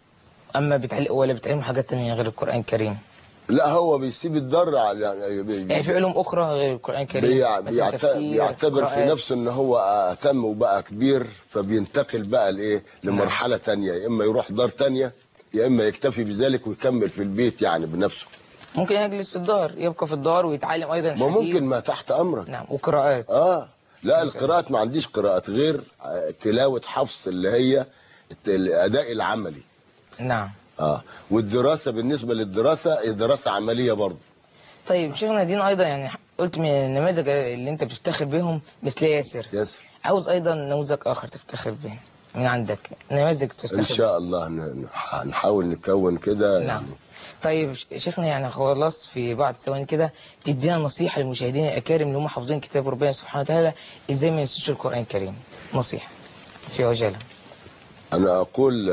ولا بيتعلموا حاجات تانية غير القرآن الكريم؟ لا هو بيسيب الدار يعني في علوم اخرى غير القرآن الكريم؟ بيعتبر في نفسه ان هو اتم وبقى كبير، فبينتقل بقى لايه لمرحله تانية، يا اما يروح دار تانية يا اما يكتفي بذلك ويكمل في البيت يعني بنفسه. ممكن يجلس في الدار، يبقى في الدار ويتعلم ايضا الحديث. ممكن، ما تحت امرك. نعم. وقراءات. لا القراءات ما عنديش قراءات غير تلاوه حفص اللي هي الاداء العملي. نعم. والدراسه بالنسبه للدراسه دراسه عمليه برضه. طيب شيخنا دين ايضا يعني قلت من النماذج اللي انت بتفتخر بهم مثل ياسر. عاوز ايضا نموذج اخر تفتخر به من عندك، نماذج تفتخر ان شاء الله هنحاول نكون كده. نعم. يعني طيب شيخنا يعني خلاص في بعض الثواني كده تدينا نصيحه للمشاهدين الاكارم اللي هم حافظين كتاب ربنا سبحانه وتعالى ازاي ما ينسوش القرآن الكريم، نصيحه في عجاله. انا اقول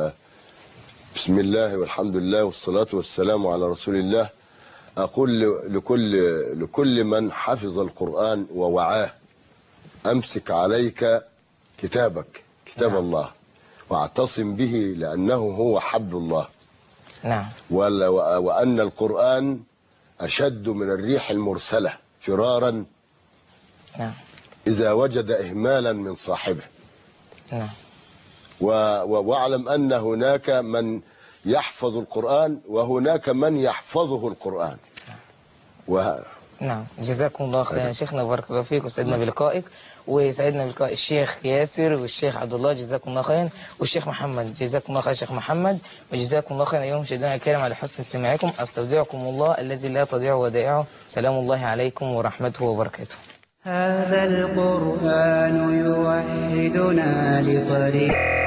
بسم الله والحمد لله والصلاة والسلام على رسول الله. أقول لكل من حفظ القرآن ووعاه أمسك عليك كتابك، كتاب الله، واعتصم به لأنه هو حبل الله. نعم. وأن القرآن أشد من الريح المرسلة فرارا. نعم. إذا وجد إهمالا من صاحبه. نعم. واعلم أن هناك من يحفظ القرآن وهناك من يحفظه القرآن. نعم. جزاكم الله خيرا شيخنا، بارك الله فيك وسعدنا بلقائك، وسعدنا بلقاء الشيخ ياسر والشيخ عبد الله جزاكم الله خيرا، والشيخ محمد جزاكم الله خيرا شيخ محمد، وجزاكم الله خيرا أيها المشاهدين الكرام على حسن استماعكم. أستودعكم الله الذي لا تضيع ودائعه. سلام الله عليكم ورحمته وبركاته. هذا القرآن يوحدنا لطريق